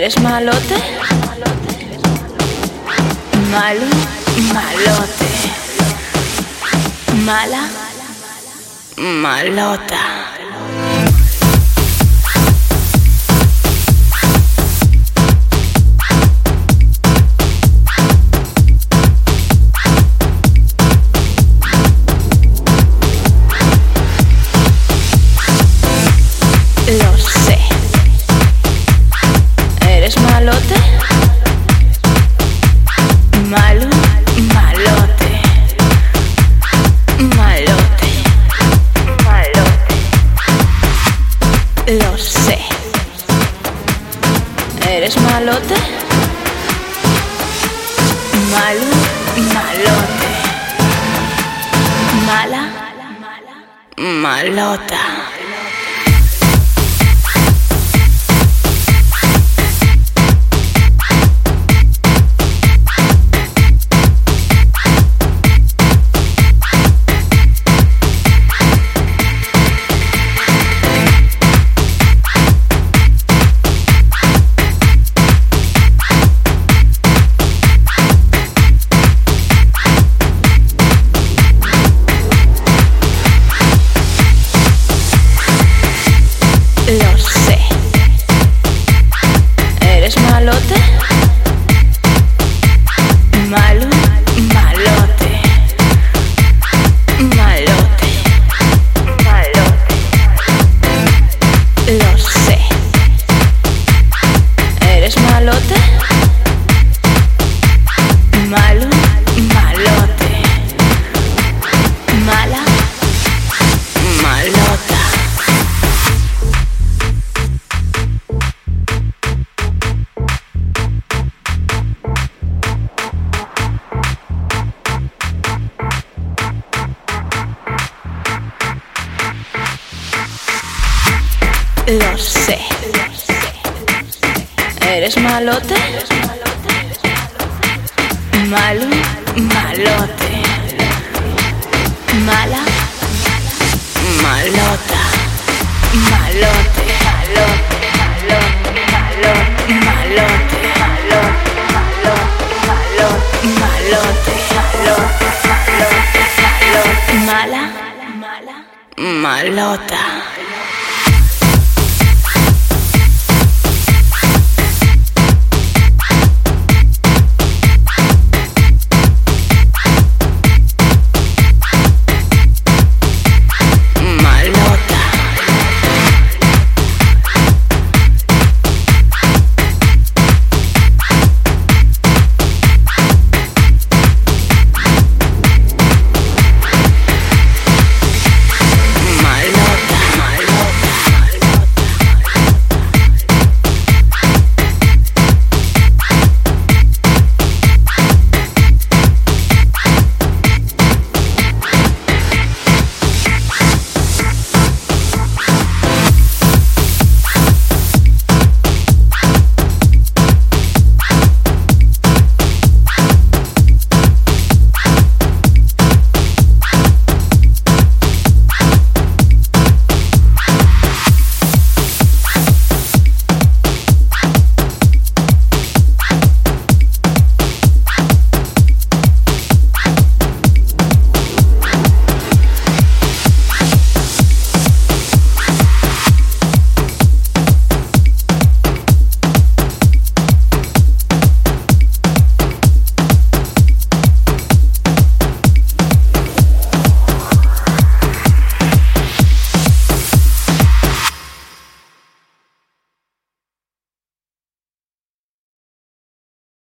¿Eres malote? Malo, malote. Mala, malota. Lo sé. ¿Eres malote? Malo, malote. Malote, malote. Lo sé. ¿Eres malote? Malo, malote. Mala, malota. Lo sé. ¿Eres malote? Malo, malote. Malote, malote. Lo sé. ¿Eres malote? Malo, malote. Mala, malota. Lo sé. ¿Eres malote? Malo, malote. Mala, malota. Malote, malote, malote, malote, malote, malote, malote, malote, malote, malote, malote, mala, malota.